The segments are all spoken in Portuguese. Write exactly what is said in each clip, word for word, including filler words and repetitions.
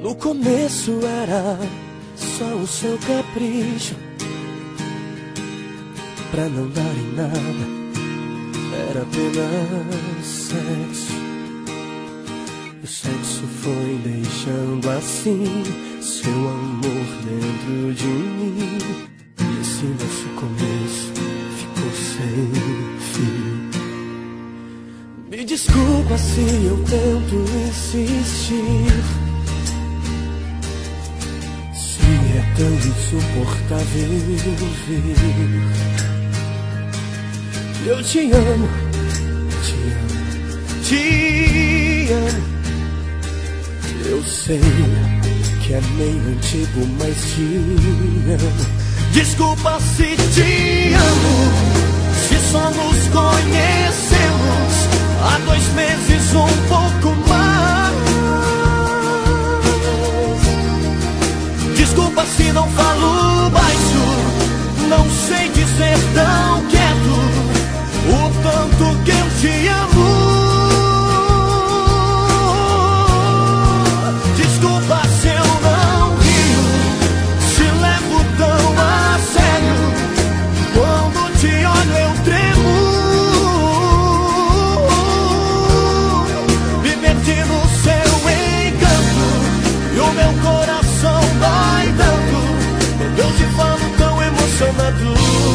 No começo era só o seu capricho, pra não dar em nada, era apenas sexo. O sexo foi deixando assim seu amor dentro de mim, e esse nosso começo ficou sem fim. Me desculpa se eu tento insistir, se é tão insuportável ver. Eu te amo, te amo, te amo. Eu sei que é meio antigo, mas te amo. Desculpa se te amo, se só nos conhecemos há dois meses, um pouco mais. Desculpa se não falo baixo, não sei dizer tão quieto o tanto que eu te amo. Desculpa se eu não rio, se levo tão a sério, quando te olho eu tremo. Me perdi no seu encanto e o meu coração dói tanto quando eu te falo tão emocionado.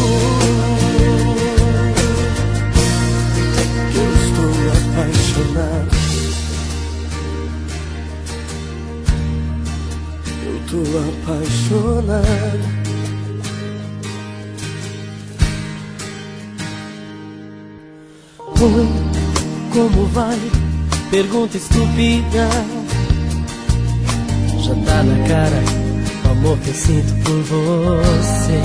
Que eu estou apaixonado. Tô apaixonado. Oi, como vai? Pergunta estúpida. Já tá na cara o amor que eu sinto por você.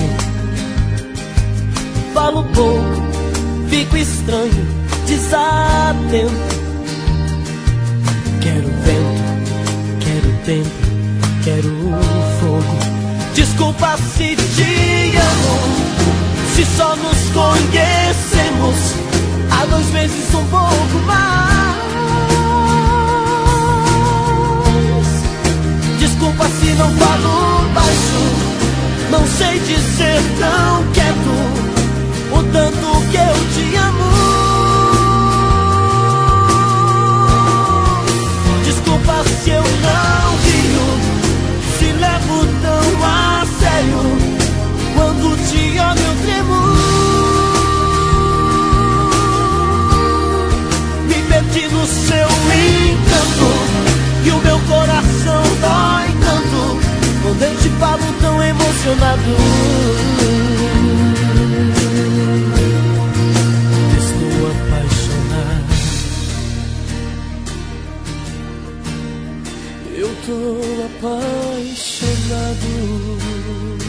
Falo pouco, fico estranho, desatento. Quero vento, quero tempo, quero fogo. Desculpa se te amo, se só nos conhecemos há dois meses, um pouco mais. Desculpa se não falo baixo, não sei dizer tão quieto o tanto que eu te amo. Desculpa se eu não rio, se levo tão a sério, quando te amo eu tremo. Me perdi no seu encanto e o meu coração dói tanto quando eu te falo tão emocionado. Estou apaixonado. Eu tô apaixonado.